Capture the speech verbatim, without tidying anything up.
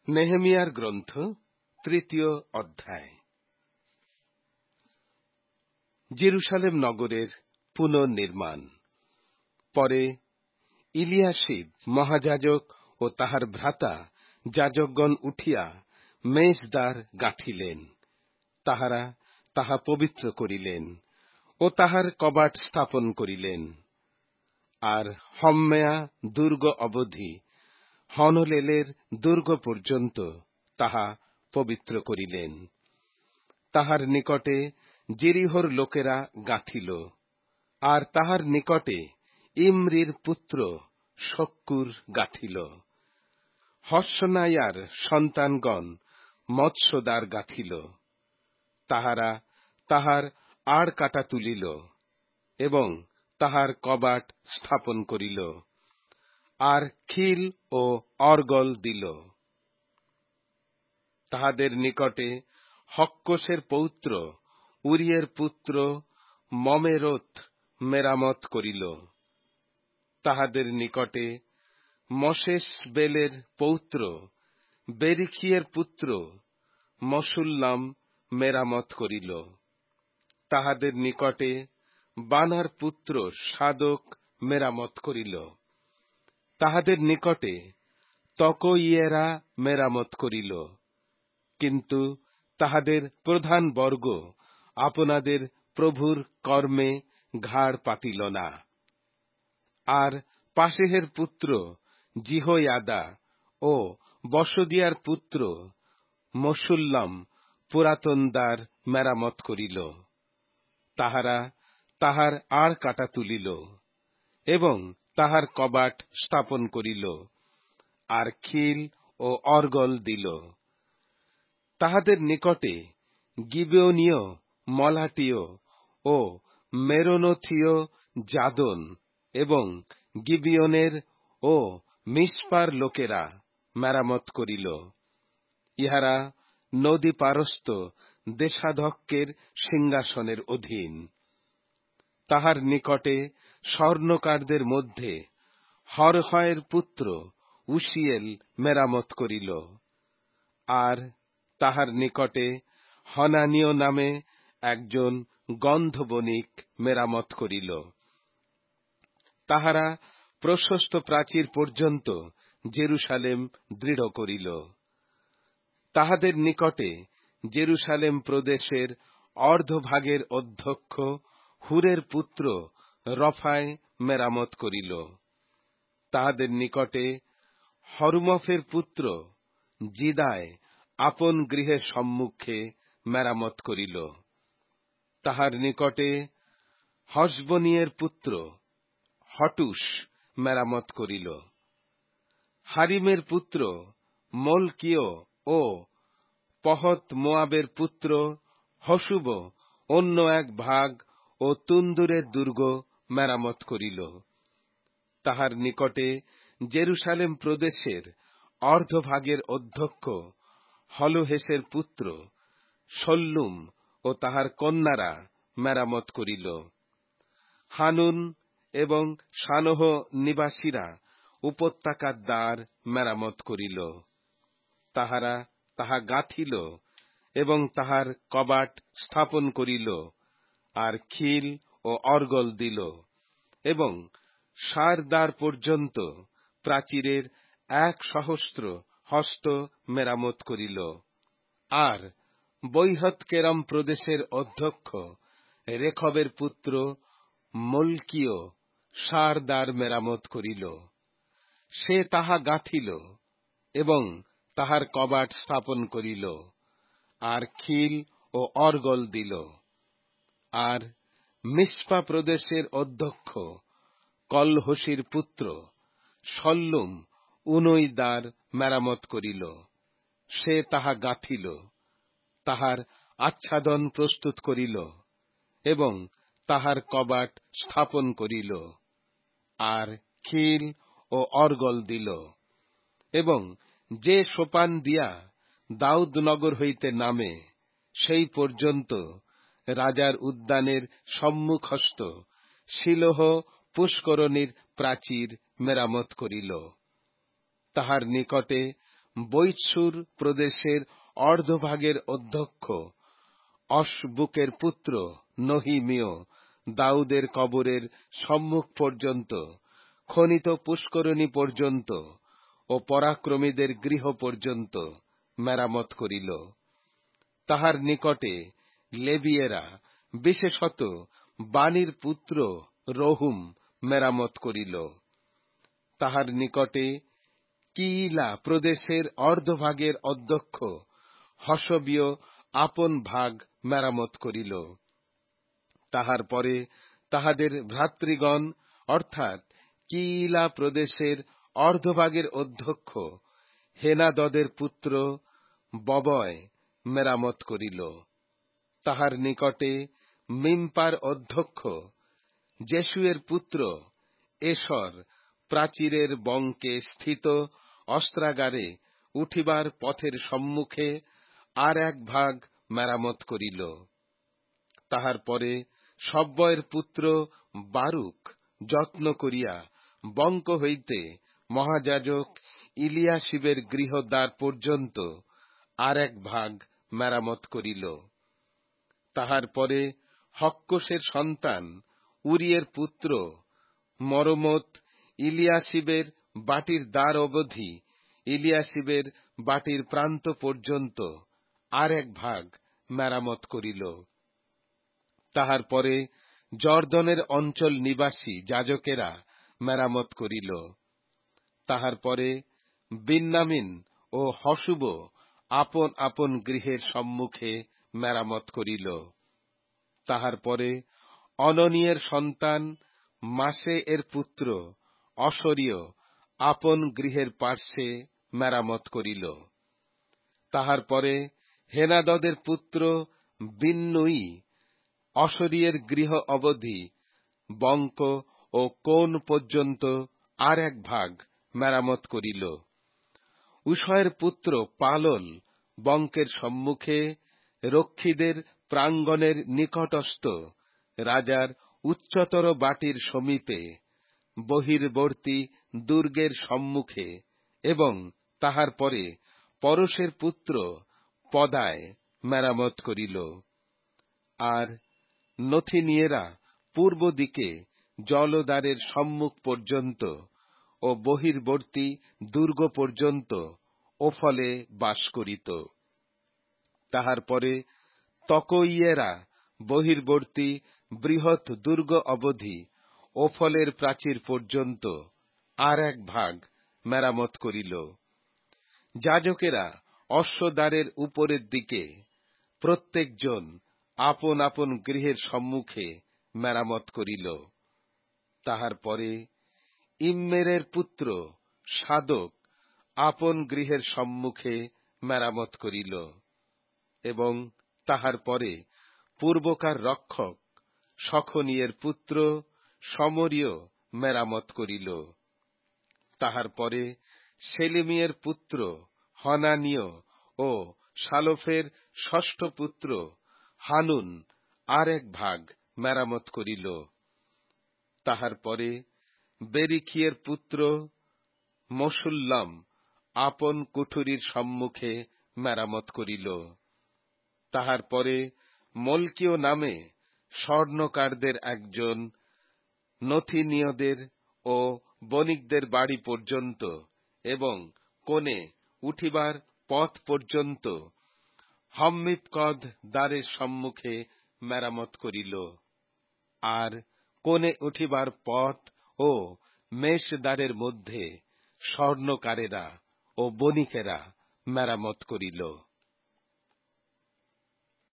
নেহেমিয়ার গ্রন্থ তৃতীয় অধ্যায়। জেরুসালেম নগরের পুনর্নির্মাণ। পরে ইলিয়াশিব মহাযাজক ও তাহার ভ্রাতা যাজকগণ উঠিয়া মেজদার গাঁথিলেন। তাহারা তাহা পবিত্র করিলেন ও তাহার কবাট স্থাপন করিলেন। আর হম্মেয়া দুর্গ অবধি হনলেলের দুর্গ পর্যন্ত তাহা পবিত্র করিলেন। তাহার নিকটে জেরিহোর লোকেরা গাঁথিল, আর তাহার নিকটে ইমরির পুত্র সক্কুর গাঁথিল। হসনাইয়ার সন্তানগণ মৎস্যদ্বার গাঁথিল। তাহারা তাহার আড় কাটা তুলিল এবং তাহার কবাট স্থাপন করিল, আর খিল ও অর্গল দিল। তাহাদের নিকটে হক্কসের পৌত্র উরিয়ের পুত্র মমেরোত মেরামত করিল। তাহাদের নিকটে মশেশবেলের পৌত্র বেরিখিয়ের পুত্র মশুল্লাম মেরামত করিল। তাহাদের নিকটে বানার পুত্র সাদক মেরামত করিল। তাহাদের নিকটে তকইয়েরা মেরামত করিল। কিন্তু তাহাদের প্রধান বর্গ আপনাদের প্রভুর কর্মে ঘাড় পাতিল না। আর পাশেহের পুত্র জিহোয়াদা ও বসদিয়ার পুত্র মশুল্লাম পুরাতন দ্বার মেরামত করিল। তাহারা তাহার আড় কাটা তুলিল এবং তাহার কবাট স্থাপন করিল, আর খিল ও অর্গল দিল। তাহাদের নিকটে গিবেয়নীয় মলাটীয় ও মেরোনথীয় যাদন এবং গিবিয়নের ও মিসপার লোকেরা মেরামত করিল। ইহারা নদী পারস্থ দেশাধ্যক্ষের সিংহাসনের অধীন। তাহার নিকটে স্বর্ণকারদের মধ্যে হরহয়ের পুত্র উশিয়েল মেরামত করিল। আর তাহার নিকটে হনানীয় নামে একজন গন্ধবণিক মেরামত করিল। তাহারা প্রশস্ত প্রাচীর পর্যন্ত জেরুসালেম দৃঢ় করিল। তাহাদের নিকটে জেরুসালেম প্রদেশের অর্ধভাগের অধ্যক্ষ হুরের পুত্র রফায় মেরামত করিল। তাহাদের নিকটে হরুমফের পুত্র জিদায় আপন গৃহের সম্মুখে মেরামত করিল। তাহার নিকটে হসবনিয়ের পুত্র হটুস মেরামত করিল। হারিমের পুত্র মলকিয় ও পহত মোয়াবের পুত্র হশুব অন্য এক ভাগ ও তুন্দুরের দুর্গ মেরামত করিল। তাহার নিকটে জেরুসালেম প্রদেশের অর্ধভাগের অধ্যক্ষ হলোহেসের পুত্র শল্লুম ও তাহার কন্যারা মেরামত করিল। হানুন এবং সানহ নিবাসীরা উপত্যকার দ্বার মেরামত করিল। তাহারা তাহা গাঁথিল এবং তাহার কবাট স্থাপন করিল, আর খিল ও অর্গল দিল এবং সার দ্বার পর্যন্ত প্রাচীরের এক সহস্র হস্ত মেরামত করিল। আর বৈহৎকেরম প্রদেশের অধ্যক্ষ রেখবের পুত্র মলকিয় সার দ্বার মেরামত করিল। সে তাহা গাঁথিল এবং তাহার কবাট স্থাপন করিল, আর খিল ও অর্গল দিল। আর মিসপা প্রদেশের অধ্যক্ষ কলহসির পুত্র শল্লুম উনই দ্বার মেরামত করিল। সে তাহা গাঁথিল, তাহার আচ্ছাদন প্রস্তুত করিল এবং তাহার কবাট স্থাপন করিল, আর খিল ও অর্গল দিল। এবং যে সোপান দিয়া দাউদনগর হইতে নামে, সেই পর্যন্ত রাজার উদ্যানের সম্মুখস্থ শিলোহ পুষ্করণীর প্রাচীর মেরামত করিল। তাহার নিকটে বৈৎসুর প্রদেশের অর্ধভাগের অধ্যক্ষ অশবুকের পুত্র নহিমীয় দাউদের কবরের সম্মুখ পর্যন্ত, খনিত পুষ্করণী পর্যন্ত ও পরাক্রমীদের গৃহ পর্যন্ত মেরামত করিল। তাহার নিকটে লেবীয়েরা, বিশেষত বানির পুত্র রহুম মেরামত করিল। তাহার নিকটে কিইলা প্রদেশের অর্ধভাগের অধ্যক্ষ হসবীয় আপন ভাগ মেরামত করিল। তাহার পরে তাহাদের ভ্রাতৃগণ, অর্থাৎ কিইলা প্রদেশের অর্ধভাগের অধ্যক্ষ হেনাদদের পুত্র ববয় মেরামত করিল। তাহার নিকটে মিম্পার অধ্যক্ষ জেসুয়ের পুত্র এসর প্রাচীরের বঙ্কে স্থিত অস্ত্রাগারে উঠিবার পথের সম্মুখে আর এক ভাগ মেরামত করিল। তাহার পরে সব্বয়ের পুত্র বারুক যত্ন করিয়া বঙ্ক হইতে মহাযাজক ইলিয়াশিবের গৃহদ্বার পর্যন্ত আর এক ভাগ মেরামত করিল। তাহার পরে হক্কসের সন্তান উরিয়ের পুত্র মরমত ইলিয়াশিবের বাটির দ্বার অবধি, ইলিয়াশিবের বাটির প্রান্ত পর্যন্ত আর এক ভাগ মেরামত করিল। তাহার পরে জর্দনের অঞ্চল নিবাসী যাজকেরা মেরামত করিল। তাহার পরে বিন্যামিন ও হশুব আপন আপন গৃহের সম্মুখে মেরামত করিল। তাহার পরে অননীয়ের সন্তান মাসে এর পুত্র অসরীয় আপন গৃহের পার্শ্বে মেরামত করিল। তাহার পরে হেনাদদের পুত্র বিন্নুই অসরীয়ের গৃহ অবধি বঙ্ক ও কোন পর্যন্ত আর এক ভাগ মেরামত করিল। উশয়ের পুত্র পালল বঙ্কের সম্মুখে রক্ষীদের প্রাঙ্গণের নিকটস্থ রাজার উচ্চতর বাটির সমীপে বহির্বর্তী দুর্গের সম্মুখে এবং তাহার পরে পরশের পুত্র পদায় মেরামত করিল। আর নথিনিয়েরা পূর্ব দিকে জলদ্বারের সম্মুখ পর্যন্ত ও বহির্বর্তী দুর্গ পর্যন্ত ওফলে বাস করিত। তাহার পরে তকইয়েরা বহির্বর্তী বৃহৎ দুর্গ অবধি ওফলের প্রাচীর পর্যন্ত আর এক ভাগ মেরামত করিল। যাজকেরা অশ্বদ্বারের উপরের দিকে প্রত্যেকজন আপন আপন গৃহের সম্মুখে মেরামত করিল। তাহার পরে ইম্মেরের পুত্র সাদক আপন গৃহের সম্মুখে মেরামত করিল এবং তাহার পরে পূর্বকার রক্ষক সখনিয়ের পুত্র সমরীয় মেরামত করিল। তাহার পরে সেলিমিয়ের পুত্র হনানীয় ও শালোফের ষষ্ঠ পুত্র হানুন আর এক ভাগ মেরামত করিল। তাহার পরে বেরিখিয়ের পুত্র মশুল্লাম আপন কুঠুরির সম্মুখে মেরামত করিল। তাহার পরে মলকীয় নামে স্বর্ণকারদের একজন নথিনীয়দের ও বণিকদের বাড়ি পর্যন্ত এবং কোণে উঠিবার পথ পর্যন্ত হম্মিপকদ দ্বারের সম্মুখে মেরামত করিল। আর কোণে উঠিবার পথ ও মেষ দ্বারের মধ্যে স্বর্ণকারেরা ও বণিকেরা মেরামত করিল।